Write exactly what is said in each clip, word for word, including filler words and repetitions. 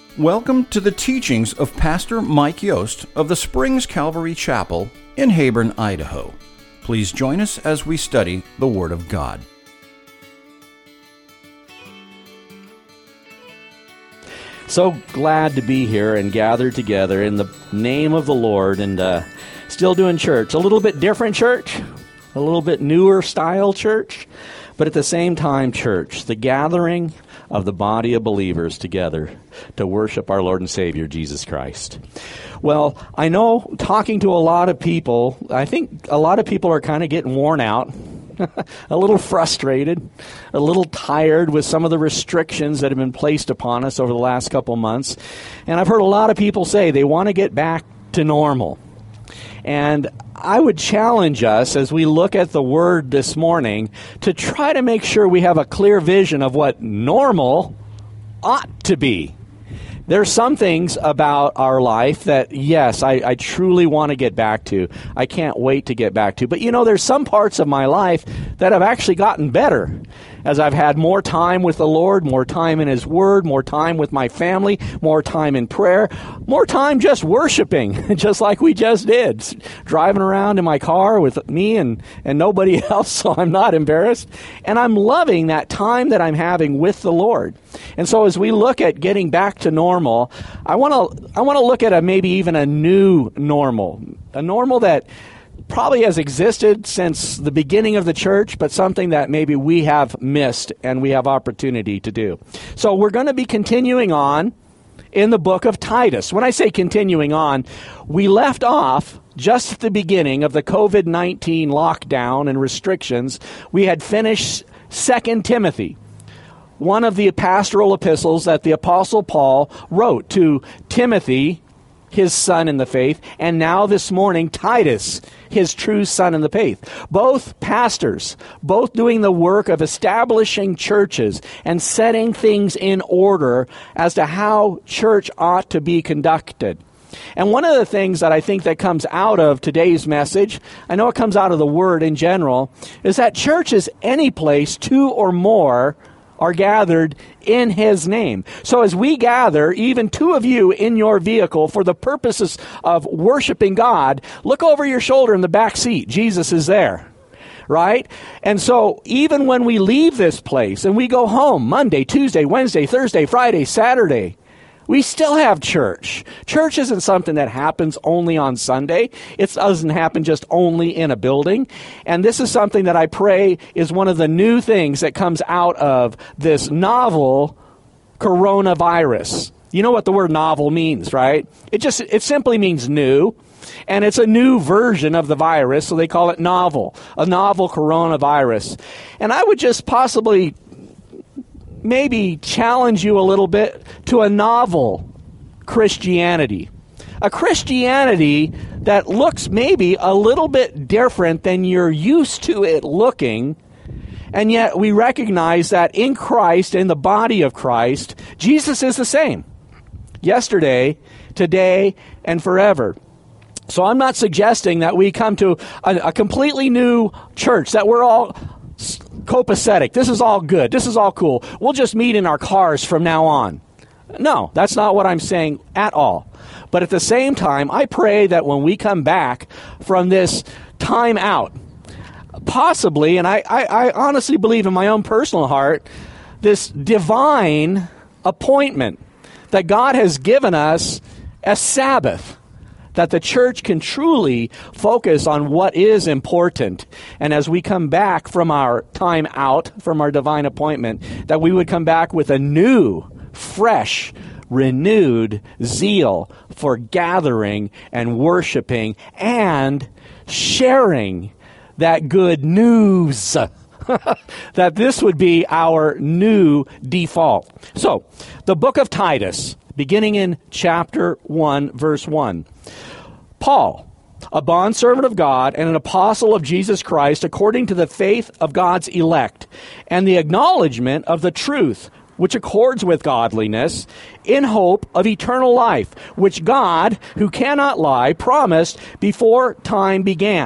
Welcome to the teachings of Pastor Mike Yost of the Springs Calvary Chapel in Heyburn, Idaho. Please join us as we study the Word of God. So glad to be here and gathered together in the name of the Lord and uh, still doing church. A little bit different church, a little bit newer style church, but at the same time church, the gathering of the body of believers together to worship our Lord and Savior, Jesus Christ. Well, I know talking to a lot of people, I think a lot of people are kind of getting worn out, a little frustrated, a little tired with some of the restrictions that have been placed upon us over the last couple months. And I've heard a lot of people say they want to get back to normal. And I would challenge us as we look at the Word this morning to try to make sure we have a clear vision of what normal ought to be. There's some things about our life that, yes, I, I truly want to get back to. I can't wait to get back to. But, you know, there's some parts of my life that have actually gotten better as I've had more time with the Lord, more time in His Word, more time with my family, more time in prayer, more time just worshiping, just like we just did, driving around in my car with me and, and nobody else, so I'm not embarrassed. And I'm loving that time that I'm having with the Lord. And so as we look at getting back to normal, I want to I want to look at a maybe even a new normal, a normal that probably has existed since the beginning of the church, but something that maybe we have missed and we have opportunity to do. So we're going to be continuing on in the book of Titus. When I say continuing on, we left off just at the beginning of the covid nineteen lockdown and restrictions. We had finished Second Timothy, one of the pastoral epistles that the Apostle Paul wrote to Timothy, his son in the faith, and now this morning, Titus, his true son in the faith. Both pastors, both doing the work of establishing churches and setting things in order as to how church ought to be conducted. And one of the things that I think that comes out of today's message, I know it comes out of the Word in general, is that church is any place two or more are gathered in His name. So as we gather, even two of you in your vehicle for the purposes of worshiping God, look over your shoulder in the back seat. Jesus is there, right? And so even when we leave this place and we go home Monday, Tuesday, Wednesday, Thursday, Friday, Saturday, we still have church. Church isn't something that happens only on Sunday. It doesn't happen just only in a building. And this is something that I pray is one of the new things that comes out of this novel coronavirus. You know what the word novel means, right? It just, it simply means new. And it's a new version of the virus, so they call it novel, a novel coronavirus. And I would just possibly maybe challenge you a little bit to a novel Christianity. A Christianity that looks maybe a little bit different than you're used to it looking, and yet we recognize that in Christ, in the body of Christ, Jesus is the same. Yesterday, today, and forever. So I'm not suggesting that we come to a, a completely new church, that we're all copacetic. This is all good. This is all cool. We'll just meet in our cars from now on. No, that's not what I'm saying at all. But at the same time, I pray that when we come back from this time out, possibly, and I, I, I honestly believe in my own personal heart, this divine appointment that God has given us as Sabbath, that the church can truly focus on what is important. And as we come back from our time out, from our divine appointment, that we would come back with a new, fresh, renewed zeal for gathering and worshiping and sharing that good news. That this would be our new default. So, the book of Titus, beginning in chapter one, verse one. Paul, a bondservant of God and an apostle of Jesus Christ, according to the faith of God's elect, and the acknowledgement of the truth, which accords with godliness, in hope of eternal life, which God, who cannot lie, promised before time began,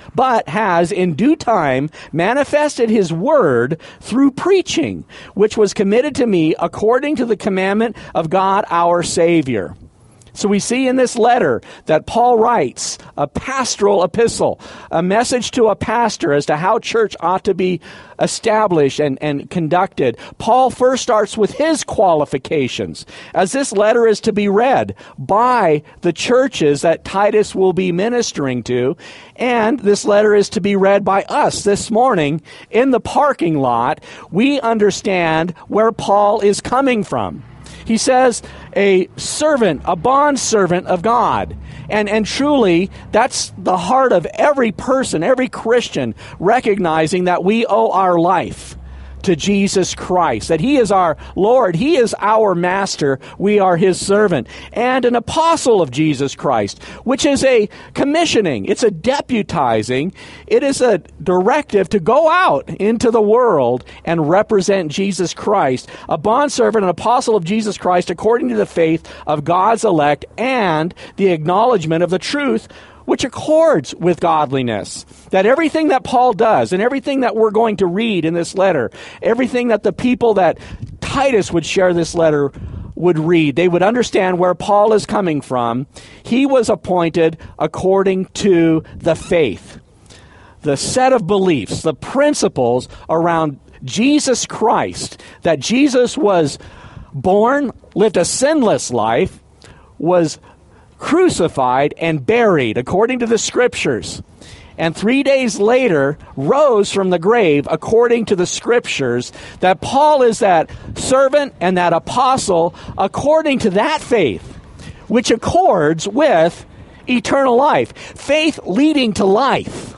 but has in due time manifested his word through preaching, which was committed to me according to the commandment of God our Savior. So we see in this letter that Paul writes a pastoral epistle, a message to a pastor as to how church ought to be established and, and conducted. Paul first starts with his qualifications, as this letter is to be read by the churches that Titus will be ministering to, and this letter is to be read by us this morning in the parking lot. We understand where Paul is coming from. He says, a servant, a bondservant of God. And, and truly, that's the heart of every person, every Christian, recognizing that we owe our life to Jesus Christ, that he is our Lord, he is our master, we are his servant, and an apostle of Jesus Christ, which is a commissioning, it's a deputizing, it is a directive to go out into the world and represent Jesus Christ, a bondservant, an apostle of Jesus Christ, according to the faith of God's elect and the acknowledgement of the truth which accords with godliness. That everything that Paul does and everything that we're going to read in this letter, everything that the people that Titus would share this letter would read, they would understand where Paul is coming from. He was appointed according to the faith, the set of beliefs, the principles around Jesus Christ, that Jesus was born, lived a sinless life, was crucified and buried according to the scriptures, and three days later rose from the grave according to the scriptures, that Paul is that servant and that apostle according to that faith, which accords with eternal life. Faith leading to life.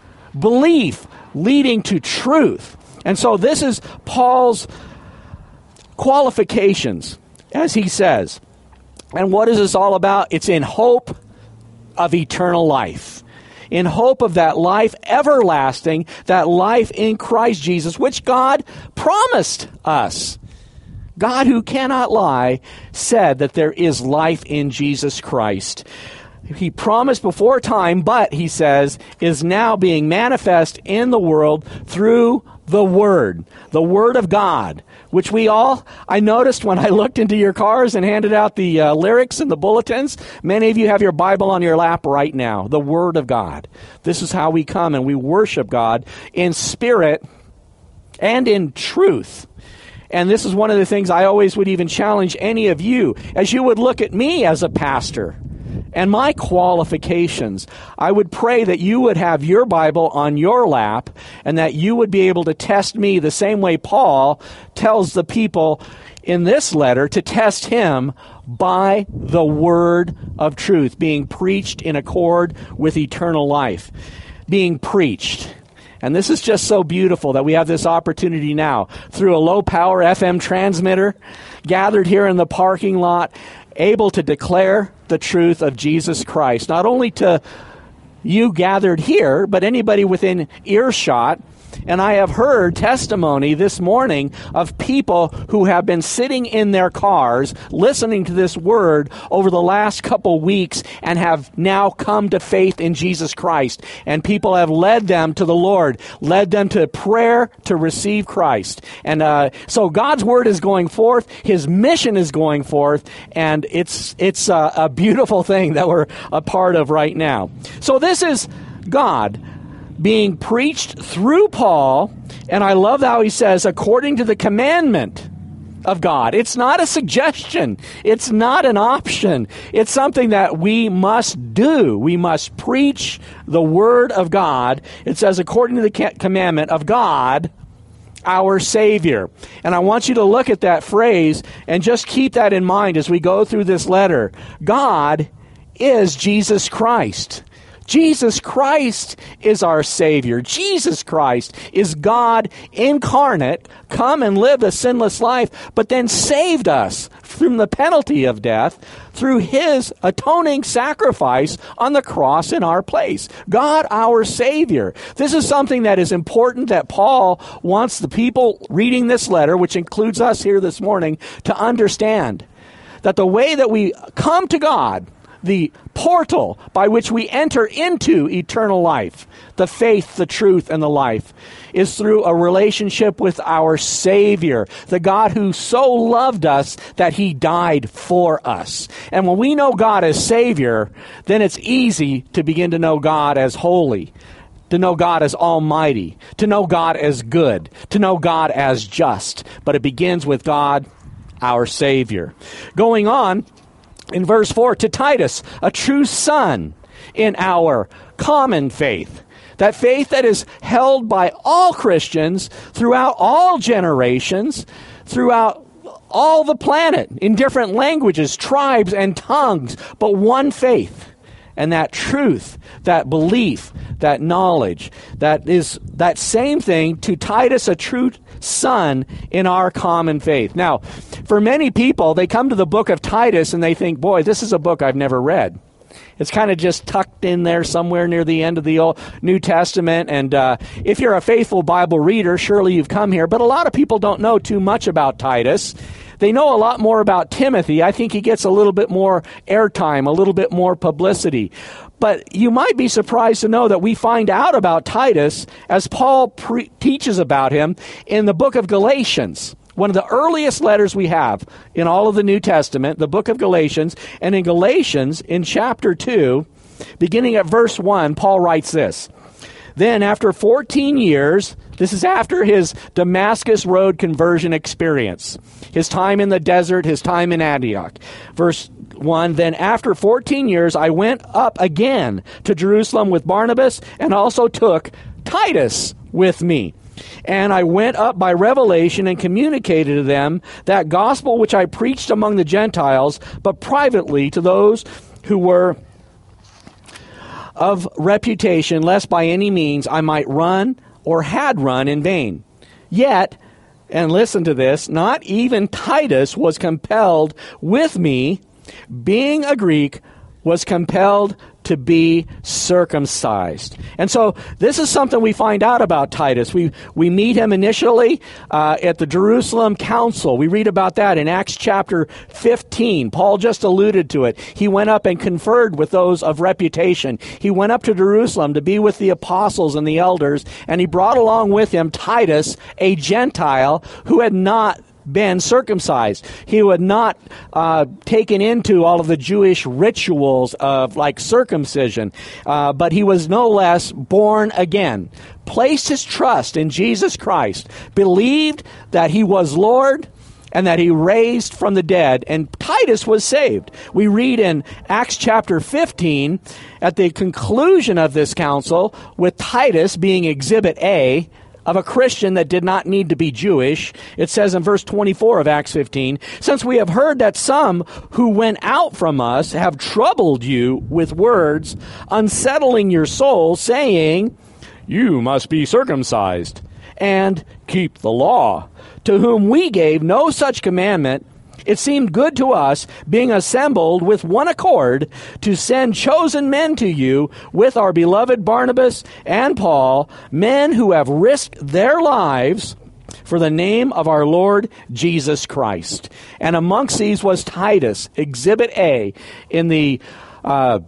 Belief leading to truth. And so this is Paul's qualifications, as he says. And what is this all about? It's in hope of eternal life. In hope of that life everlasting, that life in Christ Jesus, which God promised us. God, who cannot lie, said that there is life in Jesus Christ. He promised before time, but, he says, is now being manifest in the world through the Word, the Word of God, which we all, I noticed when I looked into your cars and handed out the uh, lyrics and the bulletins, many of you have your Bible on your lap right now, the Word of God. This is how we come and we worship God in spirit and in truth. And this is one of the things I always would even challenge any of you, as you would look at me as a pastor and my qualifications. I would pray that you would have your Bible on your lap and that you would be able to test me the same way Paul tells the people in this letter to test him by the word of truth, being preached in accord with eternal life. Being preached. And this is just so beautiful that we have this opportunity now through a low-power F M transmitter, gathered here in the parking lot, able to declare the truth of Jesus Christ, not only to you gathered here, but anybody within earshot. And I have heard testimony this morning of people who have been sitting in their cars listening to this word over the last couple weeks and have now come to faith in Jesus Christ. And people have led them to the Lord, led them to prayer to receive Christ. And uh, so God's word is going forth, his mission is going forth, and it's it's a, a beautiful thing that we're a part of right now. So this is God being preached through Paul, and I love how he says, according to the commandment of God. It's not a suggestion. It's not an option. It's something that we must do. We must preach the word of God. It says, according to the commandment of God, our Savior. And I want you to look at that phrase and just keep that in mind as we go through this letter. God is Jesus Christ. Jesus Christ is our Savior. Jesus Christ is God incarnate, come and lived a sinless life, but then saved us from the penalty of death through his atoning sacrifice on the cross in our place. God, our Savior. This is something that is important that Paul wants the people reading this letter, which includes us here this morning, to understand. That the way that we come to God, the portal by which we enter into eternal life, the faith, the truth, and the life, is through a relationship with our Savior, the God who so loved us that he died for us. And when we know God as Savior, then it's easy to begin to know God as holy, to know God as almighty, to know God as good, to know God as just. But it begins with God, our Savior. Going on, in verse four, to Titus, a true son in our common faith. That faith that is held by all Christians throughout all generations, throughout all the planet, in different languages, tribes, and tongues, but one faith. And that truth, that belief, that knowledge, that is that same thing to Titus, a true son in our common faith. Now, for many people, they come to the book of Titus and they think, boy, this is a book I've never read. It's kind of just tucked in there somewhere near the end of the Old New Testament. And uh, if you're a faithful Bible reader, surely you've come here. But a lot of people don't know too much about Titus. They know a lot more about Timothy. I think he gets a little bit more airtime, a little bit more publicity. But you might be surprised to know that we find out about Titus as Paul pre- teaches about him in the book of Galatians. One of the earliest letters we have in all of the New Testament, the book of Galatians. And in Galatians, in chapter two, beginning at verse one, Paul writes this. Then after fourteen years, this is after his Damascus Road conversion experience, his time in the desert, his time in Antioch. Verse one, then after fourteen years, I went up again to Jerusalem with Barnabas and also took Titus with me. And I went up by revelation and communicated to them that gospel which I preached among the Gentiles, but privately to those who were of reputation, lest by any means I might run or had run in vain. Yet, and listen to this, not even Titus was compelled with me, being a Greek, was compelled to be circumcised. And so this is something we find out about Titus. We we meet him initially uh, at the Jerusalem Council. We read about that in Acts chapter fifteen. Paul just alluded to it. He went up and conferred with those of reputation. He went up to Jerusalem to be with the apostles and the elders, and he brought along with him Titus, a Gentile who had not been circumcised. He had not uh, taken into all of the Jewish rituals of like circumcision, uh, but he was no less born again, placed his trust in Jesus Christ, believed that he was Lord, and that he raised from the dead, and Titus was saved. We read in Acts chapter fifteen, at the conclusion of this council, with Titus being exhibit A, of a Christian that did not need to be Jewish. It says in verse twenty-four of Acts fifteen, since we have heard that some who went out from us have troubled you with words, unsettling your souls, saying, you must be circumcised and keep the law, to whom we gave no such commandment, it seemed good to us, being assembled with one accord, to send chosen men to you with our beloved Barnabas and Paul, men who have risked their lives for the name of our Lord Jesus Christ. And amongst these was Titus, exhibit A, in the uh,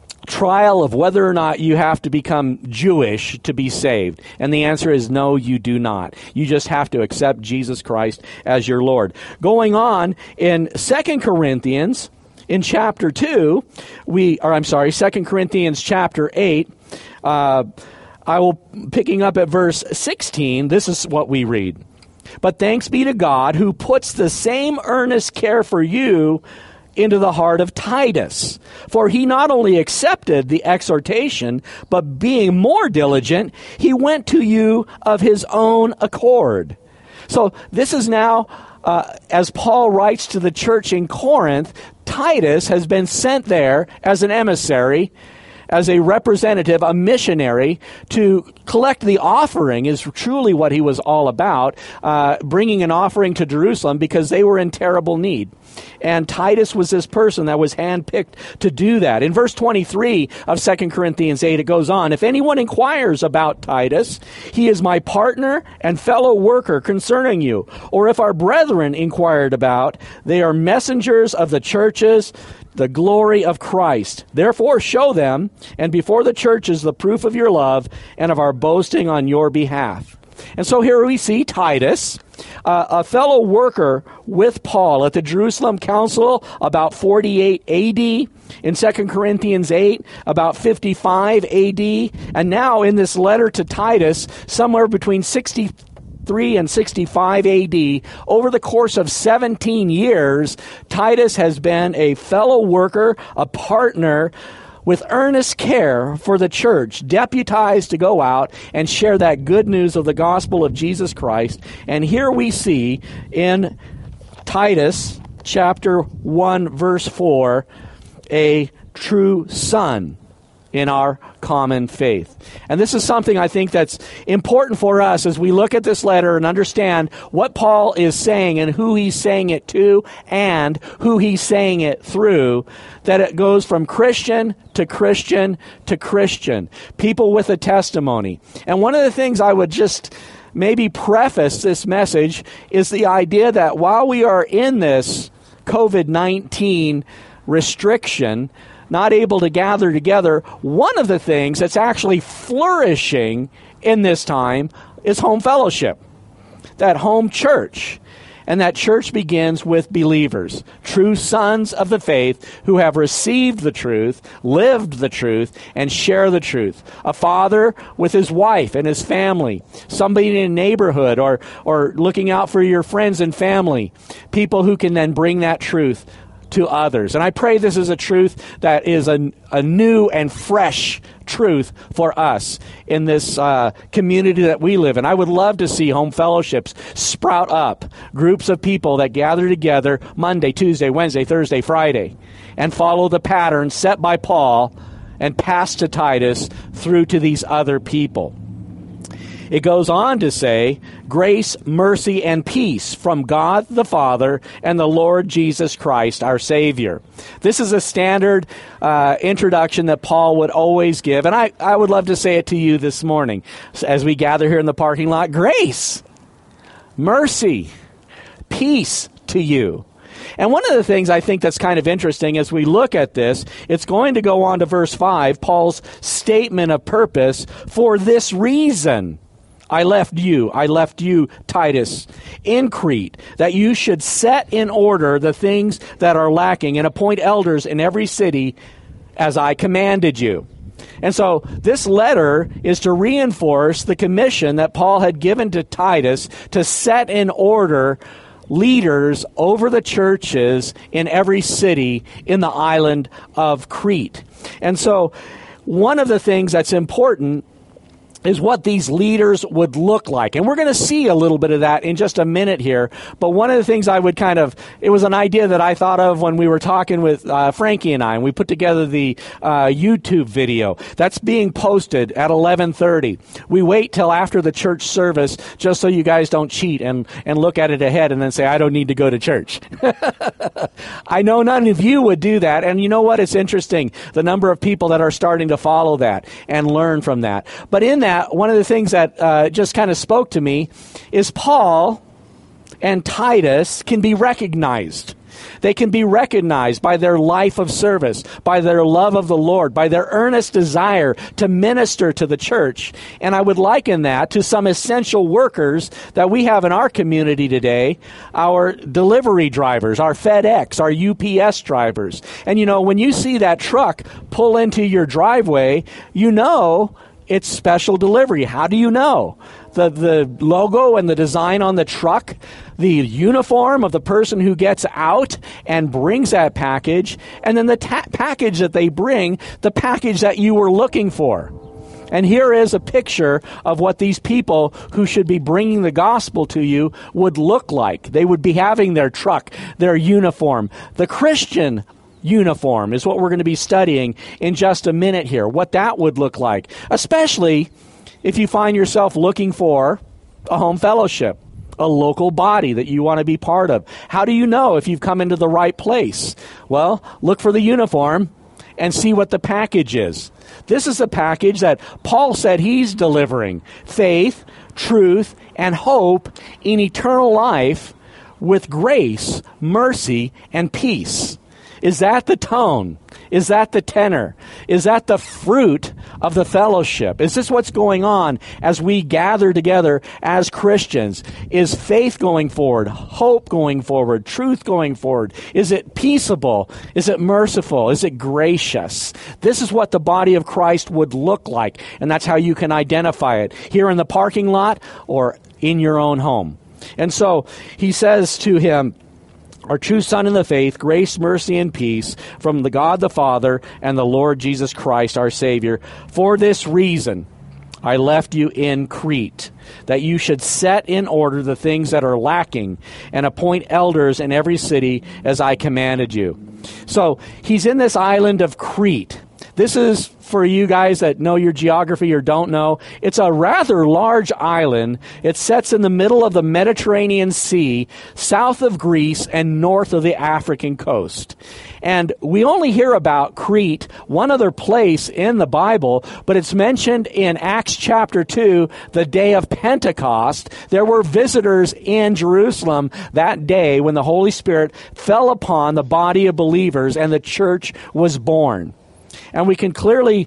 trial of whether or not you have to become Jewish to be saved. And the answer is no, you do not. You just have to accept Jesus Christ as your Lord. Going on in Second Corinthians, in chapter two, we, or I'm sorry, Second Corinthians chapter eight, uh, I will, picking up at verse sixteen, this is what we read. But thanks be to God who puts the same earnest care for you into the heart of Titus. For he not only accepted the exhortation, but being more diligent, he went to you of his own accord. So this is now, uh, as Paul writes to the church in Corinth, Titus has been sent there as an emissary, as a representative, a missionary, to collect the offering is truly what he was all about, uh, bringing an offering to Jerusalem because they were in terrible need. And Titus was this person that was handpicked to do that. In verse twenty-three of Second Corinthians eight, it goes on, if anyone inquires about Titus, he is my partner and fellow worker concerning you. Or if our brethren inquired about, they are messengers of the churches the glory of Christ. Therefore show them, and before the churches, the proof of your love and of our boasting on your behalf. And so here we see Titus, uh, a fellow worker with Paul at the Jerusalem Council about forty-eight A D, in Second Corinthians eight, about fifty-five A D, and now in this letter to Titus, somewhere between sixty-three and sixty-five A D, over the course of seventeen years, Titus has been a fellow worker, a partner, with earnest care for the church, deputized to go out and share that good news of the gospel of Jesus Christ. And here we see in Titus chapter one, verse four, a true son in our common faith. And this is something I think that's important for us as we look at this letter and understand what Paul is saying and who he's saying it to and who he's saying it through, that it goes from Christian to Christian to Christian, people with a testimony. And one of the things I would just maybe preface this message is the idea that while we are in this covid nineteen restriction, not able to gather together, one of the things that's actually flourishing in this time is home fellowship, that home church. And that church begins with believers, true sons of the faith who have received the truth, lived the truth, and share the truth. A father with his wife and his family, somebody in a neighborhood or, or looking out for your friends and family, people who can then bring that truth to others. And I pray this is a truth that is a, a new and fresh truth for us in this uh, community that we live in. I would love to see home fellowships sprout up, groups of people that gather together Monday, Tuesday, Wednesday, Thursday, Friday, and follow the pattern set by Paul and passed to Titus through to these other people. It goes on to say, grace, mercy, and peace from God the Father and the Lord Jesus Christ, our Savior. This is a standard uh, introduction that Paul would always give, and I, I would love to say it to you this morning as we gather here in the parking lot. Grace, mercy, peace to you. And one of the things I think that's kind of interesting as we look at this, it's going to go on to verse five, Paul's statement of purpose. For this reason I left you, I left you, Titus, in Crete, that you should set in order the things that are lacking and appoint elders in every city as I commanded you. And so this letter is to reinforce the commission that Paul had given to Titus to set in order leaders over the churches in every city in the island of Crete. And so one of the things that's important is what these leaders would look like. And we're going to see a little bit of that in just a minute here. But one of the things I would kind of, it was an idea that I thought of when we were talking with uh, Frankie and I, and we put together the uh, YouTube video. That's being posted at eleven thirty. We wait till after the church service just so you guys don't cheat and, and look at it ahead and then say, I don't need to go to church. I know none of you would do that. And you know what? It's interesting, the number of people that are starting to follow that and learn from that. But in that, one of the things that uh, just kind of spoke to me is Paul and Titus can be recognized. They can be recognized by their life of service, by their love of the Lord, by their earnest desire to minister to the church. And I would liken that to some essential workers that we have in our community today, our delivery drivers, our FedEx, our U P S drivers. And you know, when you see that truck pull into your driveway, you know it's special delivery. How do you know? The the logo and the design on the truck, the uniform of the person who gets out and brings that package, and then the ta- package that they bring, the package that you were looking for. And here is a picture of what these people who should be bringing the gospel to you would look like. They would be having their truck, their uniform. The Christian uniform is what we're going to be studying in just a minute here, what that would look like, especially if you find yourself looking for a home fellowship, a local body that you want to be part of. How do you know if you've come into the right place? Well, look for the uniform and see what the package is. This is the package that Paul said he's delivering: faith, truth, and hope in eternal life with grace, mercy, and peace. Is that the tone? Is that the tenor? Is that the fruit of the fellowship? Is this what's going on as we gather together as Christians? Is faith going forward? Hope going forward? Truth going forward? Is it peaceable? Is it merciful? Is it gracious? This is what the body of Christ would look like, and that's how you can identify it, here in the parking lot or in your own home. And so he says to him, our true son in the faith, grace, mercy, and peace from the God the Father and the Lord Jesus Christ, our Savior. For this reason, I left you in Crete, that you should set in order the things that are lacking and appoint elders in every city as I commanded you. So he's in this island of Crete. This is, for you guys that know your geography or don't know, it's a rather large island. It sits in the middle of the Mediterranean Sea, south of Greece and north of the African coast. And we only hear about Crete one other place in the Bible, but it's mentioned in Acts chapter two, the day of Pentecost. There were visitors in Jerusalem that day when the Holy Spirit fell upon the body of believers and the church was born. And we can clearly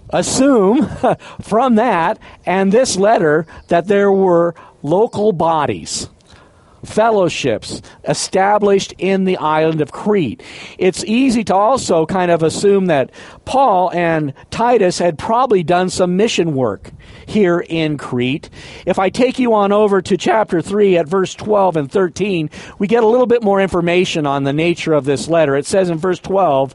assume from that and this letter that there were local bodies, fellowships established in the island of Crete. It's easy to also kind of assume that Paul and Titus had probably done some mission work here in Crete. If I take you on over to chapter three at verse twelve and thirteen, we get a little bit more information on the nature of this letter. It says in verse twelve,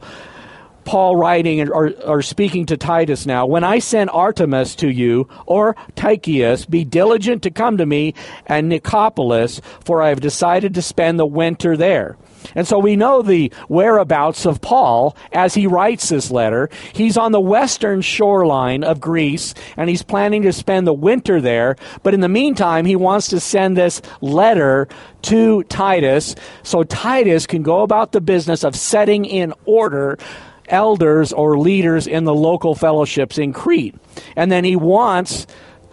Paul writing or, or speaking to Titus now, when I send Artemas to you, or Tychicus, be diligent to come to me at Nicopolis, for I have decided to spend the winter there. And so we know the whereabouts of Paul as he writes this letter. He's on the western shoreline of Greece, and he's planning to spend the winter there. But in the meantime, he wants to send this letter to Titus so Titus can go about the business of setting in order elders or leaders in the local fellowships in Crete. And then he wants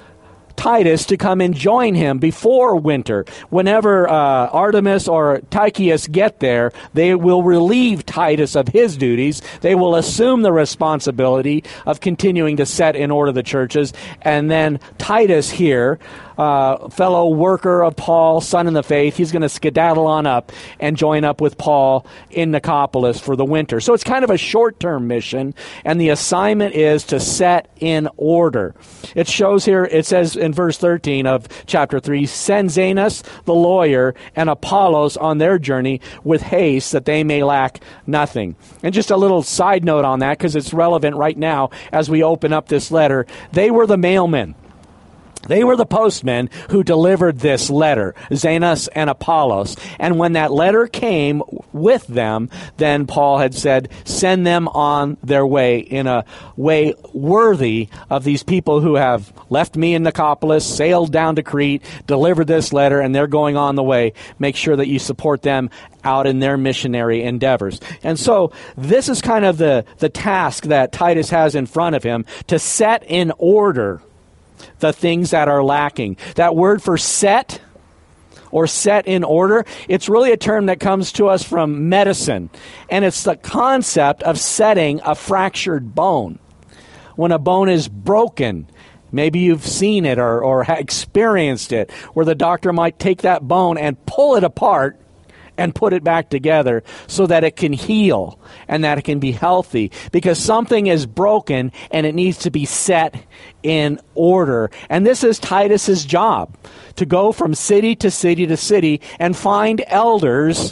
Titus to come and join him before winter. Whenever uh, Artemas or Tychicus get there, they will relieve Titus of his duties. They will assume the responsibility of continuing to set in order the churches. And then Titus here, uh, fellow worker of Paul, son in the faith, he's going to skedaddle on up and join up with Paul in Nicopolis for the winter. So it's kind of a short-term mission, and the assignment is to set in order. It shows here, it says in verse thirteen of chapter three, send Zenas the lawyer and Apollos on their journey with haste, that they may lack nothing. And just a little side note on that, because it's relevant right now as we open up this letter. They were the mailmen. They were the postmen who delivered this letter, Zenas and Apollos. And when that letter came with them, then Paul had said, send them on their way in a way worthy of these people who have left me in Nicopolis, sailed down to Crete, delivered this letter, and they're going on the way. Make sure that you support them out in their missionary endeavors. And so this is kind of the, the task that Titus has in front of him, to set in order the things that are lacking. That word for set or set in order, it's really a term that comes to us from medicine. And it's the concept of setting a fractured bone. When a bone is broken, maybe you've seen it or, or experienced it, where the doctor might take that bone and pull it apart and put it back together so that it can heal and that it can be healthy, because something is broken and it needs to be set in order. And this is Titus's job, to go from city to city to city and find elders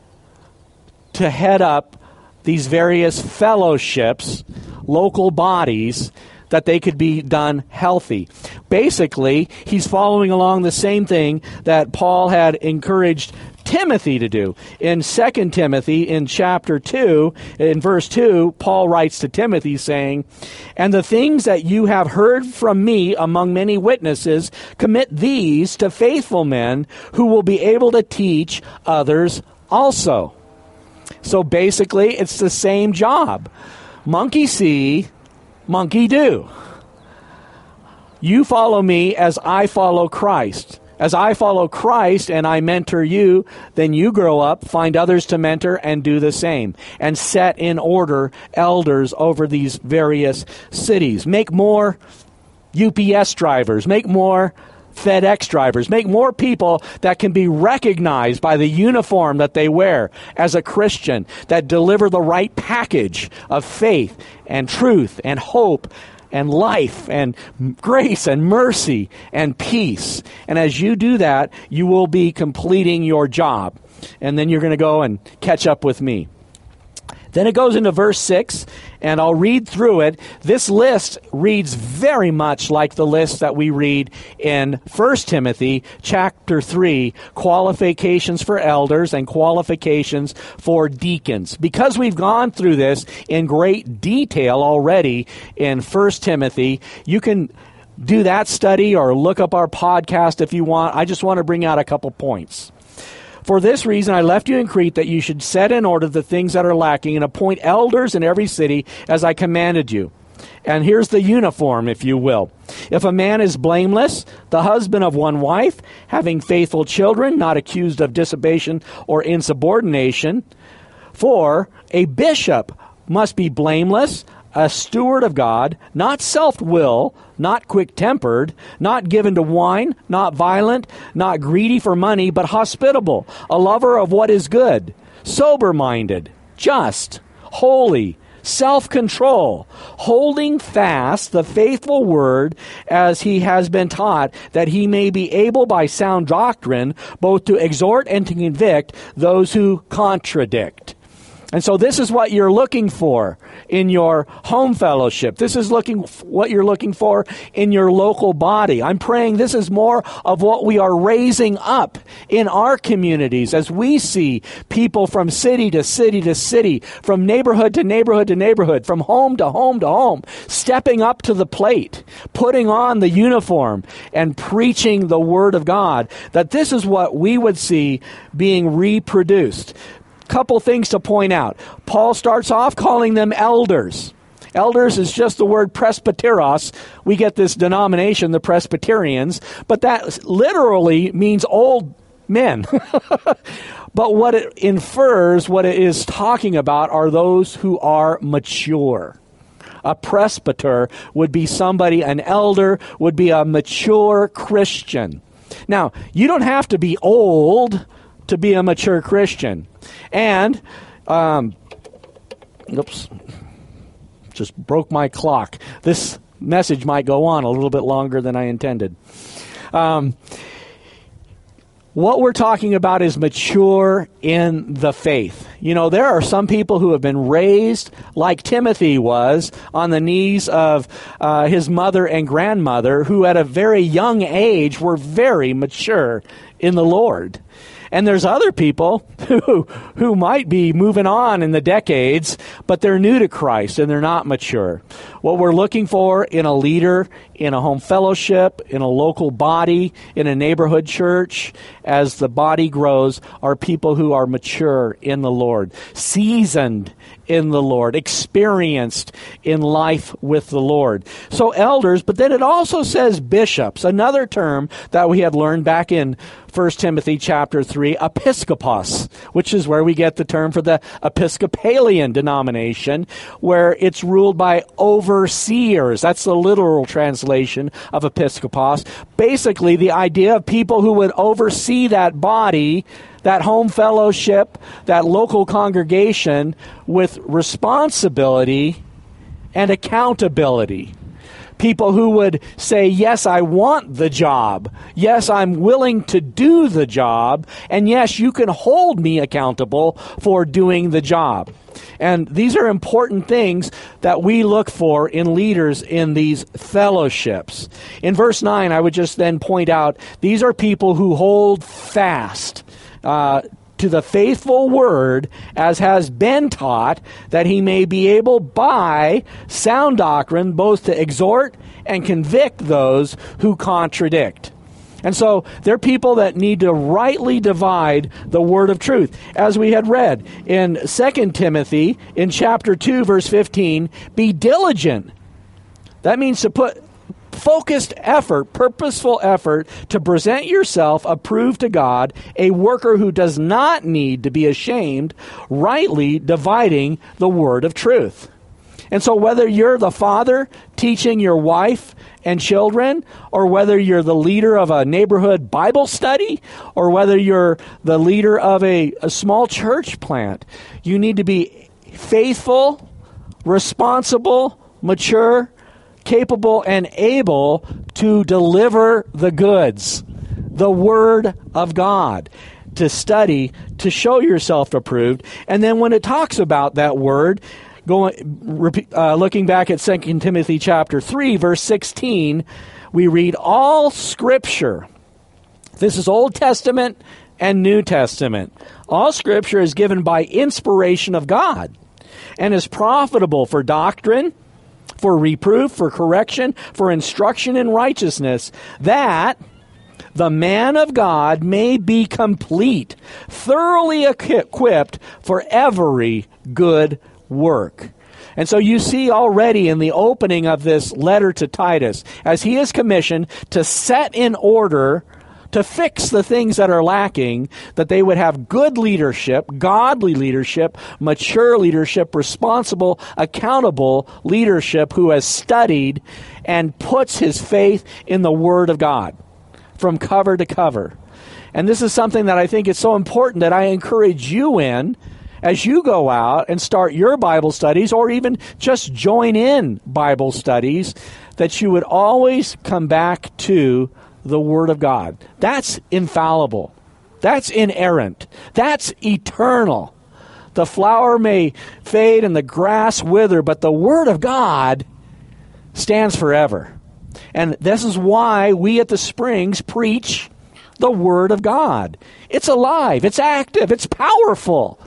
to head up these various fellowships, local bodies, that they could be done healthy. Basically, he's following along the same thing that Paul had encouraged Timothy to do. In Second Timothy, in chapter two, in verse two, Paul writes to Timothy saying, and the things that you have heard from me among many witnesses, commit these to faithful men who will be able to teach others also. So basically, it's the same job. Monkey see, monkey do. You follow me as I follow Christ. As I follow Christ and I mentor you, then you grow up, find others to mentor, and do the same. And set in order elders over these various cities. Make more U P S drivers. Make more FedEx drivers. Make more people that can be recognized by the uniform that they wear as a Christian, that deliver the right package of faith and truth and hope and life and grace and mercy and peace. And as you do that, you will be completing your job. And then you're going to go and catch up with me. Then it goes into verse six, and I'll read through it. This list reads very much like the list that we read in First Timothy chapter three, qualifications for elders and qualifications for deacons. Because we've gone through this in great detail already in First Timothy, you can do that study or look up our podcast if you want. I just want to bring out a couple points. For this reason, I left you in Crete, that you should set in order the things that are lacking and appoint elders in every city as I commanded you. And here's the uniform, if you will. If a man is blameless, the husband of one wife, having faithful children, not accused of dissipation or insubordination. For a bishop must be blameless, a steward of God, not self-will, not quick-tempered, not given to wine, not violent, not greedy for money, but hospitable, a lover of what is good, sober-minded, just, holy, self-control, holding fast the faithful word as he has been taught, that he may be able by sound doctrine both to exhort and to convict those who contradict. And so this is what you're looking for in your home fellowship. This is looking what you're looking for in your local body. I'm praying this is more of what we are raising up in our communities as we see people from city to city to city, from neighborhood to neighborhood to neighborhood, from home to home to home, stepping up to the plate, putting on the uniform and preaching the Word of God, that this is what we would see being reproduced. Couple things to point out. Paul starts off calling them elders. Elders is just the word presbyteros. We get this denomination, the Presbyterians, but that literally means old men. But what it infers, what it is talking about, are those who are mature. A presbyter would be somebody, an elder would be a mature Christian. Now, you don't have to be old to be a mature Christian. And, um, oops, just broke my clock. This message might go on a little bit longer than I intended. Um, what we're talking about is mature in the faith. You know, there are some people who have been raised like Timothy was on the knees of uh, his mother and grandmother, who at a very young age were very mature in the Lord. And there's other people who who might be moving on in the decades, but they're new to Christ and they're not mature. What we're looking for in a leader, in a home fellowship, in a local body, in a neighborhood church, as the body grows, are people who are mature in the Lord, seasoned in the Lord, experienced in life with the Lord. So elders, but then it also says bishops, another term that we had learned back in First Timothy chapter three, episkopos, which is where we get the term for the Episcopalian denomination, where it's ruled by overseers. That's the literal translation of episkopos. Basically, the idea of people who would oversee that body, that home fellowship, that local congregation with responsibility and accountability. People who would say, yes, I want the job. Yes, I'm willing to do the job. And yes, you can hold me accountable for doing the job. And these are important things that we look for in leaders in these fellowships. In verse nine, I would just then point out, these are people who hold fast uh, to the faithful word as has been taught, that he may be able by sound doctrine both to exhort and convict those who contradict. And so they're people that need to rightly divide the word of truth. As we had read in Second Timothy in chapter two, verse fifteen, be diligent. That means to put focused effort, purposeful effort to present yourself approved to God, a worker who does not need to be ashamed, rightly dividing the word of truth. And so whether you're the father teaching your wife and children, or whether you're the leader of a neighborhood Bible study, or whether you're the leader of a, a small church plant, you need to be faithful, responsible, mature, capable, and able to deliver the goods, the Word of God, to study, to show yourself approved. And then when it talks about that Word, going, uh, looking back at Second Timothy chapter three, verse sixteen, we read, all Scripture, this is Old Testament and New Testament, all Scripture is given by inspiration of God and is profitable for doctrine, for reproof, for correction, for instruction in righteousness, that the man of God may be complete, thoroughly equipped for every good work. And so you see already in the opening of this letter to Titus, as he is commissioned to set in order, to fix the things that are lacking, that they would have good leadership, godly leadership, mature leadership, responsible, accountable leadership who has studied and puts his faith in the Word of God from cover to cover. And this is something that I think is so important that I encourage you in as you go out and start your Bible studies, or even just join in Bible studies, that you would always come back to the Word of God. That's infallible. That's inerrant. That's eternal. The flower may fade and the grass wither, but the Word of God stands forever. And this is why we at the Springs preach the Word of God. It's alive. It's active. It's powerful.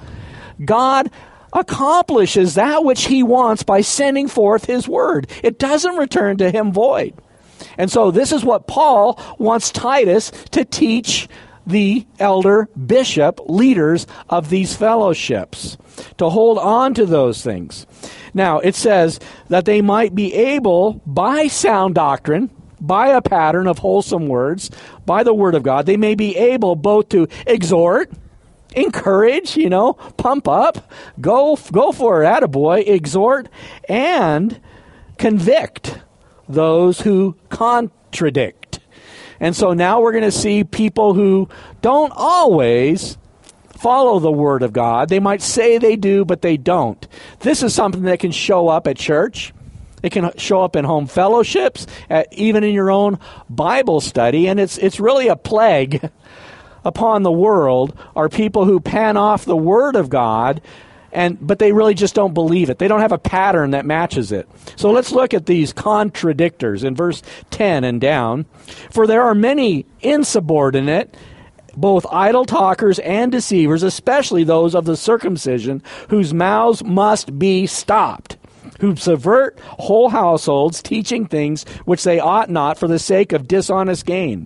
God accomplishes that which He wants by sending forth His Word. It doesn't return to Him void. And so this is what Paul wants Titus to teach the elder, bishop, leaders of these fellowships, to hold on to those things. Now, it says that they might be able, by sound doctrine, by a pattern of wholesome words, by the Word of God, they may be able both to exhort, encourage, you know, pump up, go go for it, attaboy, exhort, and convict those who contradict. And so now we're going to see people who don't always follow the Word of God. They might say they do, but they don't. This is something that can show up at church. It can show up in home fellowships, at, even in your own Bible study, and it's it's really a plague upon the world, are people who pan off the Word of God, and but they really just don't believe it. They don't have a pattern that matches it. So let's look at these contradictors in verse ten and down. For there are many insubordinate, both idle talkers and deceivers, especially those of the circumcision, whose mouths must be stopped, who subvert whole households, teaching things which they ought not for the sake of dishonest gain.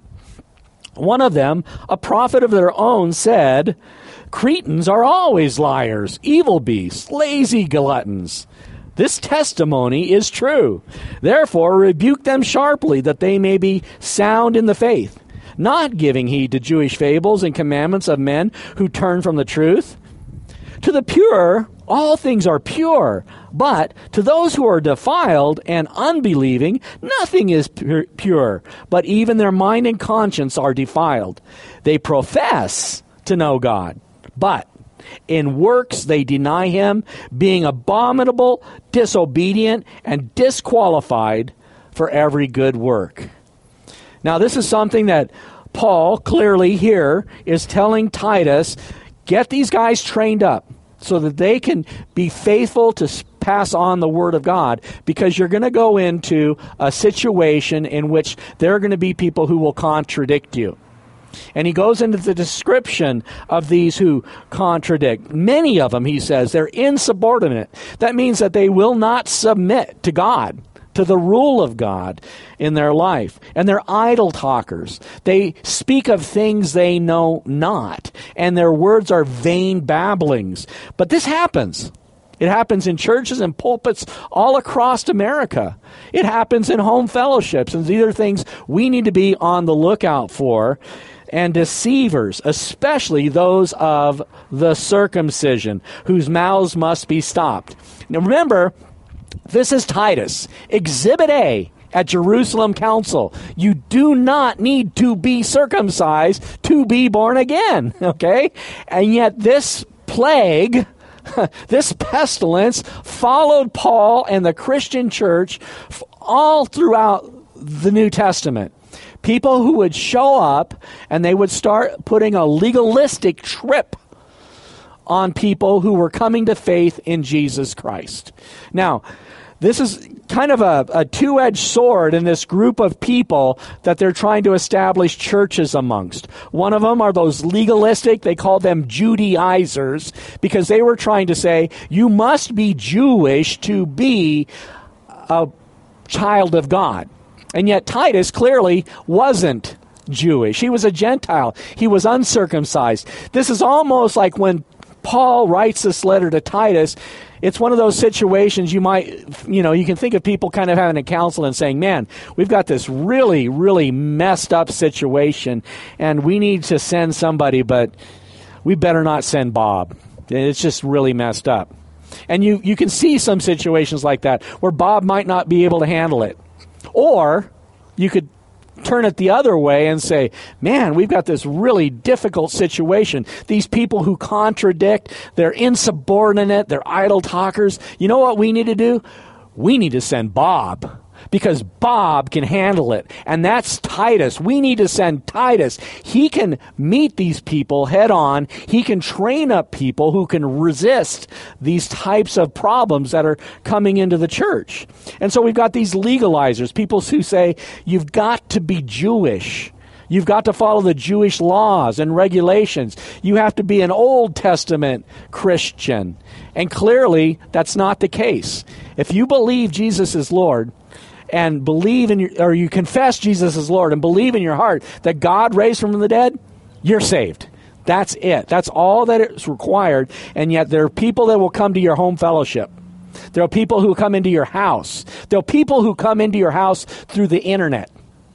One of them, a prophet of their own, said, Cretans are always liars, evil beasts, lazy gluttons. This testimony is true. Therefore rebuke them sharply, that they may be sound in the faith, not giving heed to Jewish fables and commandments of men who turn from the truth. To the pure, all things are pure, but to those who are defiled and unbelieving, nothing is pure, but even their mind and conscience are defiled. They profess to know God, but in works they deny Him, being abominable, disobedient, and disqualified for every good work. Now, this is something that Paul clearly here is telling Titus, get these guys trained up so that they can be faithful to pass on the Word of God, because you're going to go into a situation in which there are going to be people who will contradict you. And he goes into the description of these who contradict. Many of them, he says, they're insubordinate. That means that they will not submit to God, to the rule of God in their life. And they're idle talkers. They speak of things they know not, and their words are vain babblings. But this happens. It happens in churches and pulpits all across America. It happens in home fellowships, and these are things we need to be on the lookout for. And deceivers, especially those of the circumcision, whose mouths must be stopped. Now remember, this is Titus, Exhibit A at Jerusalem Council. You do not need to be circumcised to be born again, okay? And yet this plague, this pestilence followed Paul and the Christian church all throughout the New Testament. People who would show up and they would start putting a legalistic trip on people who were coming to faith in Jesus Christ. Now, this is kind of a, a two-edged sword in this group of people that they're trying to establish churches amongst. One of them are those legalistic, they call them Judaizers, because they were trying to say, you must be Jewish to be a child of God. And yet Titus clearly wasn't Jewish. He was a Gentile. He was uncircumcised. This is almost like when Paul writes this letter to Titus, it's one of those situations you might, you know, you can think of people kind of having a council and saying, man, we've got this really, really messed up situation and we need to send somebody, but we better not send Bob. It's just really messed up. And you, you can see some situations like that where Bob might not be able to handle it. Or you could turn it the other way and say, man, we've got this really difficult situation. These people who contradict, they're insubordinate, they're idle talkers. You know what we need to do? We need to send Bob, because Bob can handle it. And that's Titus. We need to send Titus. He can meet these people head on. He can train up people who can resist these types of problems that are coming into the church. And so we've got these legalizers, people who say, you've got to be Jewish. You've got to follow the Jewish laws and regulations. You have to be an Old Testament Christian. And clearly, that's not the case. If you believe Jesus is Lord, and believe in your, or you confess Jesus as Lord and believe in your heart that God raised from the dead, you're saved. That's it. That's all that is required. And yet there are people that will come to your home fellowship. There are people who come into your house. There are people who come into your house through the internet.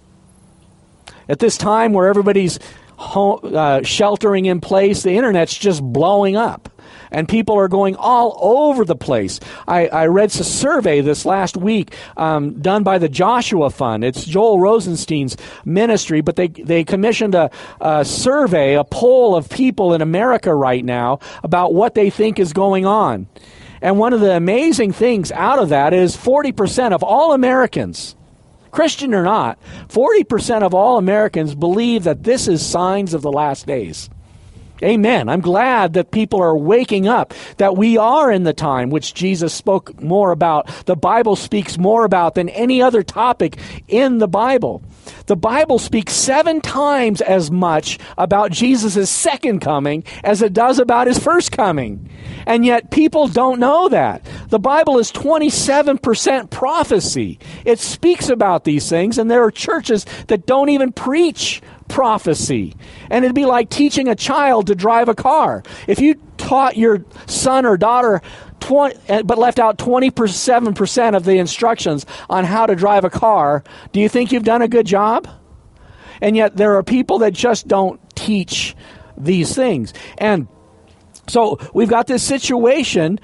At this time where everybody's home, uh, sheltering in place, the internet's just blowing up. And people are going all over the place. I, I read a survey this last week um, done by the Joshua Fund. It's Joel Rosenstein's ministry, but they, they commissioned a, a survey, a poll of people in America right now about what they think is going on. And one of the amazing things out of that is forty percent of all Americans, Christian or not, forty percent of all Americans believe that this is signs of the last days. Amen. I'm glad that people are waking up, that we are in the time which Jesus spoke more about, the Bible speaks more about than any other topic in the Bible. The Bible speaks seven times as much about Jesus' second coming as it does about his first coming. And yet people don't know that. The Bible is twenty-seven percent prophecy. It speaks about these things, and there are churches that don't even preach prophecy. And it'd be like teaching a child to drive a car. If you taught your son or daughter twenty, but left out twenty-seven percent of the instructions on how to drive a car, do you think you've done a good job? And yet there are people that just don't teach these things. And so we've got this situation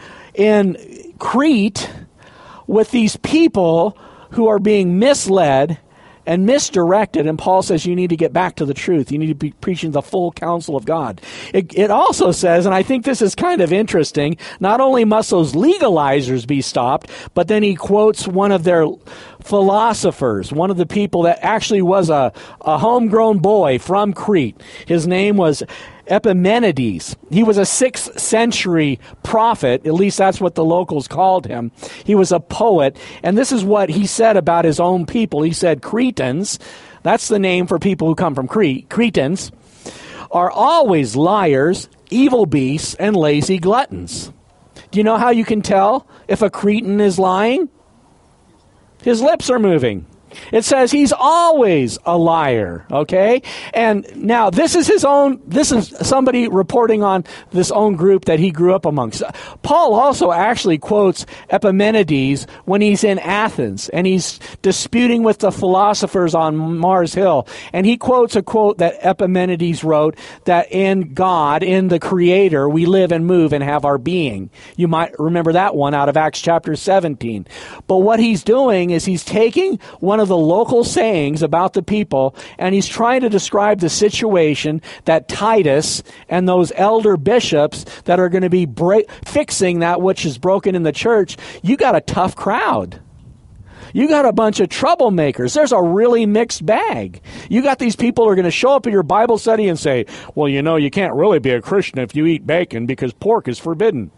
in Crete with these people who are being misled and misdirected, and Paul says you need to get back to the truth. You need to be preaching the full counsel of God. It, it also says, and I think this is kind of interesting, not only must those legalizers be stopped, but then he quotes one of their philosophers, one of the people that actually was a, a homegrown boy from Crete. His name was Epimenides. He was a sixth century prophet, at least that's what the locals called him. He was a poet, and this is what he said about his own people. He said, Cretans, that's the name for people who come from Crete, Cretans, are always liars, evil beasts, and lazy gluttons. Do you know how you can tell if a Cretan is lying? His lips are moving. It says he's always a liar, okay? And now this is his own, this is somebody reporting on this own group that he grew up amongst. Paul also actually quotes Epimenides when he's in Athens and he's disputing with the philosophers on Mars Hill. And he quotes a quote that Epimenides wrote that in God, in the Creator, we live and move and have our being. You might remember that one out of Acts chapter seventeen. But what he's doing is he's taking one of the local sayings about the people, and he's trying to describe the situation that Titus and those elder bishops that are going to be break, fixing that which is broken in the church. You got a tough crowd. You got a bunch of troublemakers. There's a really mixed bag. You got these people who are going to show up at your Bible study and say, well, you know, you can't really be a Christian if you eat bacon because pork is forbidden.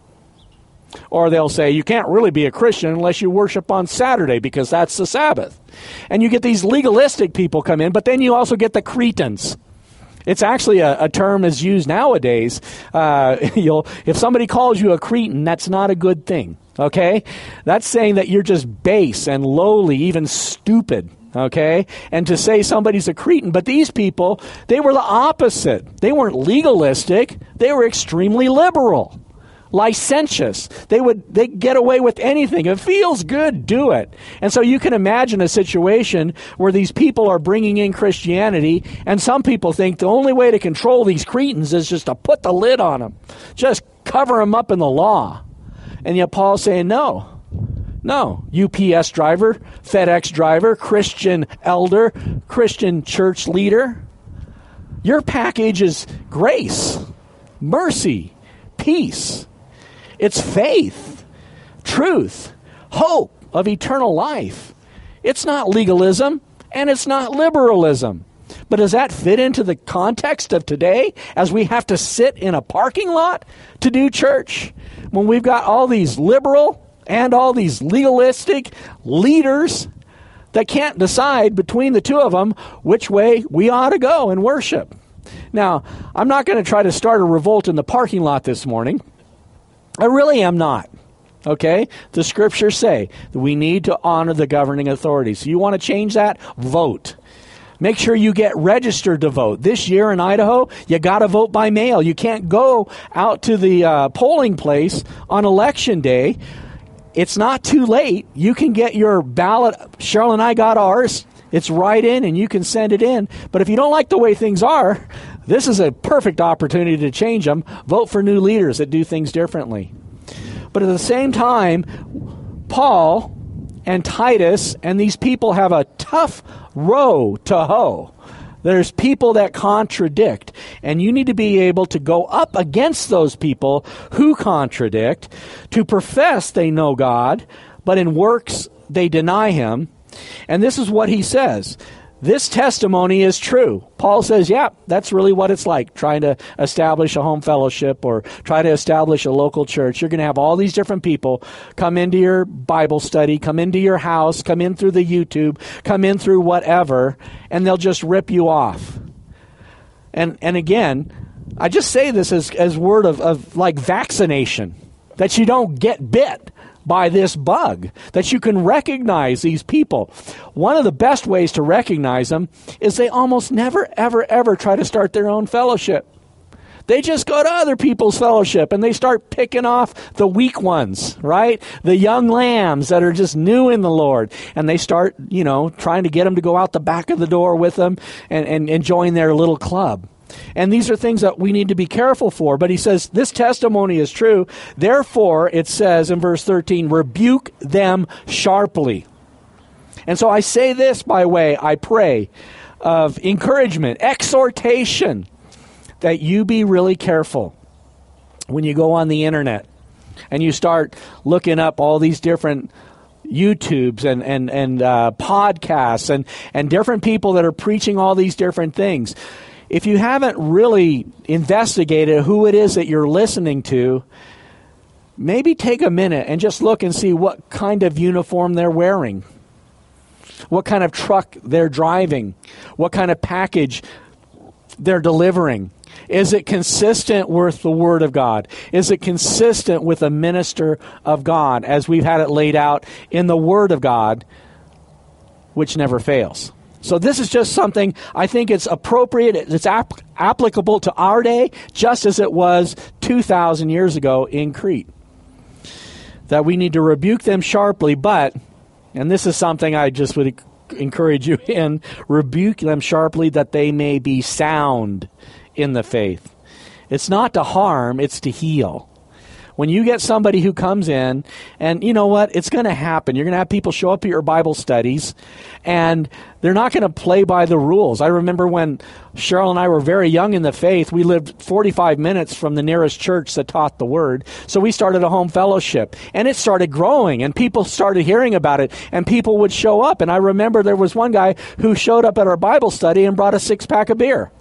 Or they'll say, you can't really be a Christian unless you worship on Saturday because that's the Sabbath. And you get these legalistic people come in, but then you also get the Cretans. It's actually a, a term is used nowadays. Uh, you'll, if somebody calls you a Cretan, that's not a good thing, okay? That's saying that you're just base and lowly, even stupid, okay? And to say somebody's a Cretan, but these people, they were the opposite. They weren't legalistic. They were extremely liberal. Licentious. They would they get away with anything. If it feels good, do it. And so you can imagine a situation where these people are bringing in Christianity, and some people think the only way to control these Cretans is just to put the lid on them. Just cover them up in the law. And yet Paul's saying, no. No. U P S driver, FedEx driver, Christian elder, Christian church leader. Your package is grace, mercy, peace. It's faith, truth, hope of eternal life. It's not legalism, and it's not liberalism. But does that fit into the context of today as we have to sit in a parking lot to do church? When we've got all these liberal and all these legalistic leaders that can't decide between the two of them which way we ought to go and worship. Now, I'm not going to try to start a revolt in the parking lot this morning. I really am not, okay? The scriptures say that we need to honor the governing authorities. So you want to change that? Vote. Make sure you get registered to vote. This year in Idaho, you got to vote by mail. You can't go out to the uh, polling place on election day. It's not too late. You can get your ballot. Cheryl and I got ours. It's right in, and you can send it in. But if you don't like the way things are, this is a perfect opportunity to change them. Vote for new leaders that do things differently. But at the same time, Paul and Titus and these people have a tough row to hoe. There's people that contradict, and you need to be able to go up against those people who contradict, to profess they know God, but in works they deny him. And this is what he says. This testimony is true. Paul says, yeah, that's really what it's like, trying to establish a home fellowship or try to establish a local church. You're going to have all these different people come into your Bible study, come into your house, come in through the YouTube, come in through whatever, and they'll just rip you off. And and again, I just say this as, as word of, of like vaccination, that you don't get bit by this bug, that you can recognize these people. One of the best ways to recognize them is they almost never, ever, ever try to start their own fellowship. They just go to other people's fellowship and they start picking off the weak ones, right? The young lambs that are just new in the Lord. And they start, you know, trying to get them to go out the back of the door with them and, and, and join their little club. And these are things that we need to be careful for. But he says, this testimony is true. Therefore, it says in verse thirteen, rebuke them sharply. And so I say this by way, I pray, of encouragement, exhortation, that you be really careful when you go on the internet and you start looking up all these different YouTubes and, and, and uh, podcasts and, and different people that are preaching all these different things. If you haven't really investigated who it is that you're listening to, maybe take a minute and just look and see what kind of uniform they're wearing, what kind of truck they're driving, what kind of package they're delivering. Is it consistent with the Word of God? Is it consistent with a minister of God, as we've had it laid out in the Word of God, which never fails. So this is just something, I think it's appropriate, it's ap- applicable to our day, just as it was two thousand years ago in Crete. That we need to rebuke them sharply, but, and this is something I just would encourage you in, rebuke them sharply that they may be sound in the faith. It's not to harm, it's to heal. When you get somebody who comes in, and you know what, it's going to happen. You're going to have people show up at your Bible studies, and they're not going to play by the rules. I remember when Cheryl and I were very young in the faith, we lived forty-five minutes from the nearest church that taught the Word. So we started a home fellowship, and it started growing, and people started hearing about it, and people would show up. And I remember there was one guy who showed up at our Bible study and brought a six-pack of beer.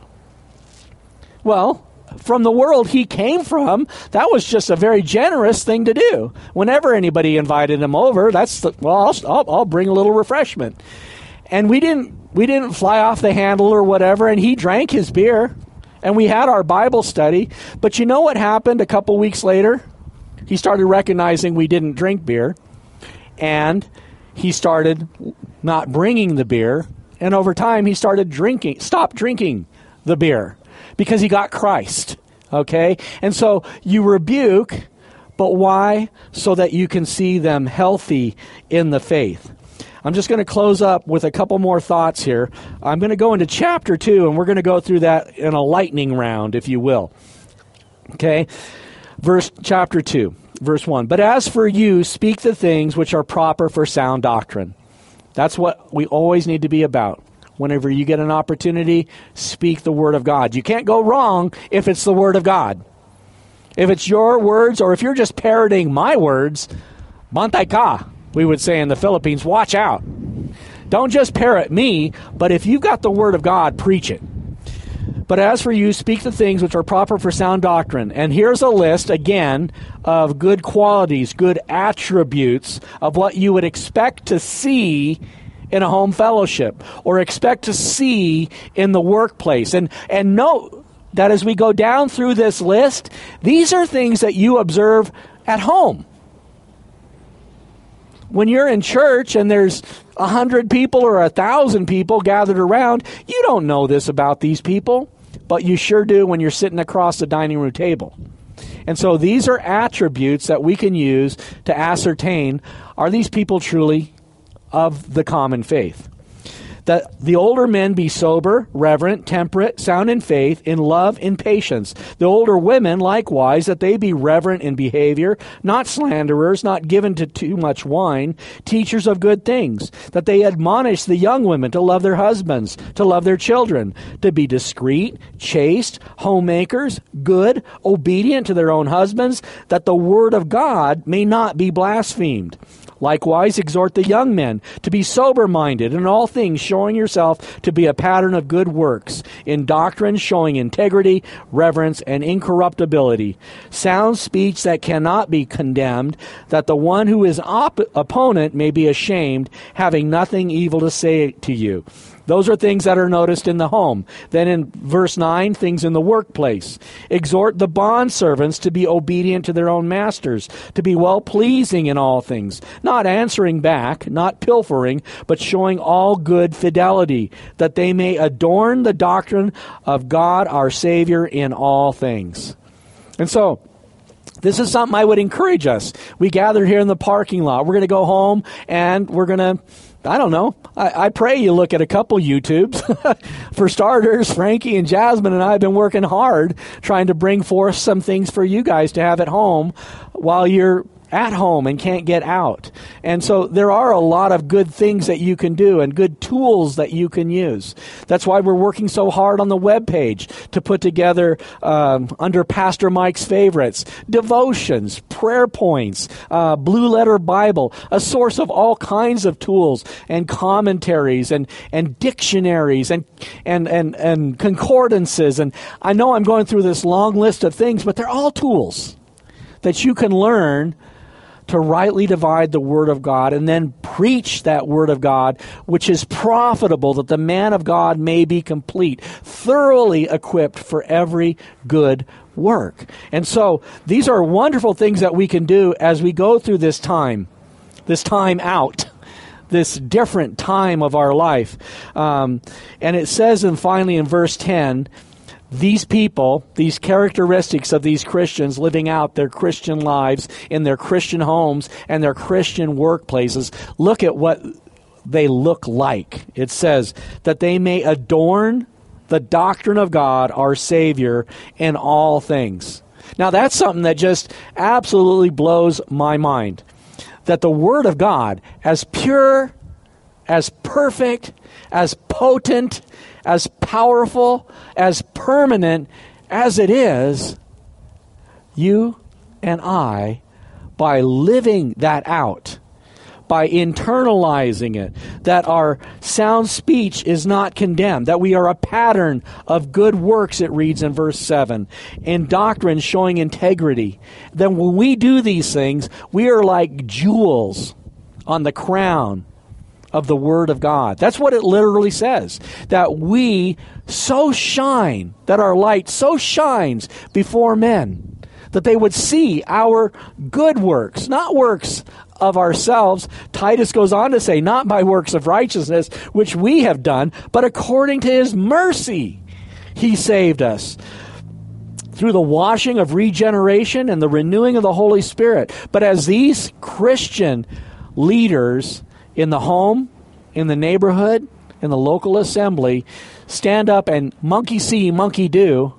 Well, from the world he came from, that was just a very generous thing to do. Whenever anybody invited him over, that's the, well, I'll, I'll, I'll bring a little refreshment. And we didn't we didn't fly off the handle or whatever, and he drank his beer, and we had our Bible study. But you know what happened a couple weeks later? He started recognizing we didn't drink beer, and he started not bringing the beer, and over time he started drinking, stopped drinking the beer. Because he got Christ, okay? And so you rebuke, but why? So that you can see them healthy in the faith. I'm just going to close up with a couple more thoughts here. I'm going to go into chapter two, and we're going to go through that in a lightning round, if you will. Okay? Verse chapter two, verse one. But as for you, speak the things which are proper for sound doctrine. That's what we always need to be about. Whenever you get an opportunity, speak the Word of God. You can't go wrong if it's the Word of God. If it's your words, or if you're just parroting my words, bantay ka, we would say in the Philippines, watch out. Don't just parrot me, but if you've got the Word of God, preach it. But as for you, speak the things which are proper for sound doctrine. And here's a list, again, of good qualities, good attributes of what you would expect to see in a home fellowship, or expect to see in the workplace. And and note that as we go down through this list, these are things that you observe at home. When you're in church and there's a hundred people or a thousand people gathered around, you don't know this about these people, but you sure do when you're sitting across the dining room table. And so these are attributes that we can use to ascertain, are these people truly of the common faith? That the older men be sober, reverent, temperate, sound in faith, in love, in patience. The older women, likewise, that they be reverent in behavior, not slanderers, not given to too much wine, teachers of good things. That they admonish the young women to love their husbands, to love their children, to be discreet, chaste, homemakers, good, obedient to their own husbands, that the word of God may not be blasphemed. Likewise, exhort the young men to be sober-minded in all things, showing yourself to be a pattern of good works, in doctrine showing integrity, reverence, and incorruptibility, sound speech that cannot be condemned, that the one who is op- opponent may be ashamed, having nothing evil to say to you. Those are things that are noticed in the home. Then in verse nine, things in the workplace. Exhort the bondservants to be obedient to their own masters, to be well-pleasing in all things, not answering back, not pilfering, but showing all good fidelity, that they may adorn the doctrine of God our Savior in all things. And so, this is something I would encourage us. We gather here in the parking lot. We're going to go home and we're going to, I don't know, I, I pray you look at a couple YouTubes. For starters, Frankie and Jasmine and I have been working hard trying to bring forth some things for you guys to have at home while you're at home and can't get out. And so there are a lot of good things that you can do and good tools that you can use. That's why we're working so hard on the webpage to put together, um, under Pastor Mike's favorites, devotions, prayer points, uh, Blue Letter Bible, a source of all kinds of tools and commentaries and, and dictionaries and, and, and, and concordances. And I know I'm going through this long list of things, but they're all tools that you can learn to rightly divide the Word of God and then preach that Word of God, which is profitable, that the man of God may be complete, thoroughly equipped for every good work. And so these are wonderful things that we can do as we go through this time, this time out this different time of our life. Um, and it says, and finally in verse ten, these people, these characteristics of these Christians living out their Christian lives in their Christian homes and their Christian workplaces, look at what they look like. It says that they may adorn the doctrine of God, our Savior, in all things. Now that's something that just absolutely blows my mind. That the Word of God, as pure, as perfect, as potent, as powerful, as permanent as it is, you and I, by living that out, by internalizing it, that our sound speech is not condemned, that we are a pattern of good works, it reads in verse seven, in doctrine showing integrity. Then when we do these things, we are like jewels on the crown of the Word of God. That's what it literally says, that we so shine, that our light so shines before men, that they would see our good works, not works of ourselves. Titus goes on to say, not by works of righteousness, which we have done, but according to His mercy, He saved us through the washing of regeneration and the renewing of the Holy Spirit. But as these Christian leaders in the home, in the neighborhood, in the local assembly, stand up and monkey see, monkey do,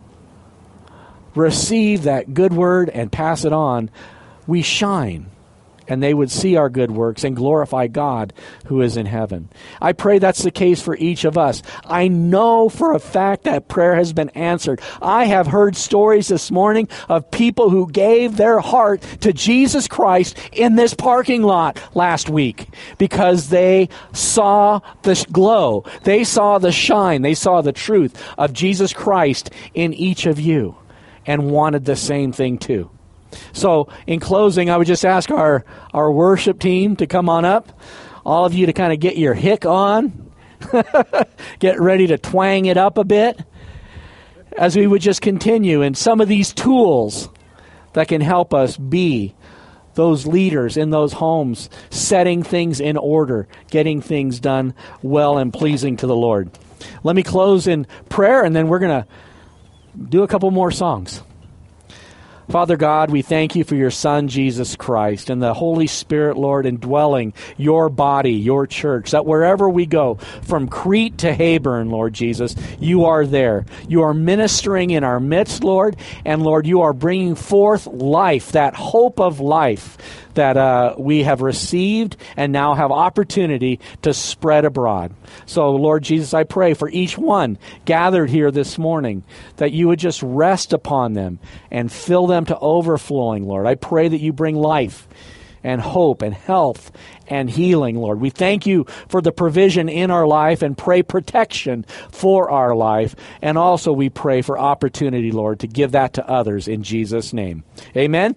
receive that good word and pass it on, we shine. And they would see our good works and glorify God who is in heaven. I pray that's the case for each of us. I know for a fact that prayer has been answered. I have heard stories this morning of people who gave their heart to Jesus Christ in this parking lot last week because they saw the glow. They saw the shine. They saw the truth of Jesus Christ in each of you and wanted the same thing too. So, in closing, I would just ask our, our worship team to come on up. All of you to kind of get your hick on. Get ready to twang it up a bit. As we would just continue in some of these tools that can help us be those leaders in those homes, setting things in order, getting things done well and pleasing to the Lord. Let me close in prayer, and then we're going to do a couple more songs. Father God, we thank you for your Son, Jesus Christ, and the Holy Spirit, Lord, indwelling your body, your church, that wherever we go, from Crete to Hayburn, Lord Jesus, you are there. You are ministering in our midst, Lord, and Lord, you are bringing forth life, that hope of life that uh, we have received and now have opportunity to spread abroad. So, Lord Jesus, I pray for each one gathered here this morning that you would just rest upon them and fill them to overflowing, Lord. I pray that you bring life and hope and health and healing, Lord. We thank you for the provision in our life and pray protection for our life. And also we pray for opportunity, Lord, to give that to others in Jesus' name. Amen.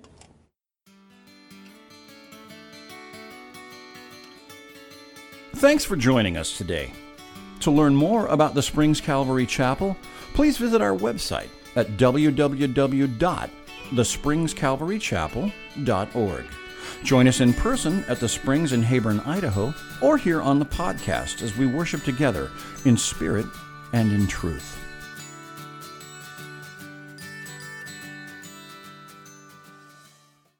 Thanks for joining us today. To learn more about the Springs Calvary Chapel, please visit our website at w w w dot the springs calvary chapel dot org. Join us in person at the Springs in Hayburn, Idaho, or here on the podcast as we worship together in spirit and in truth.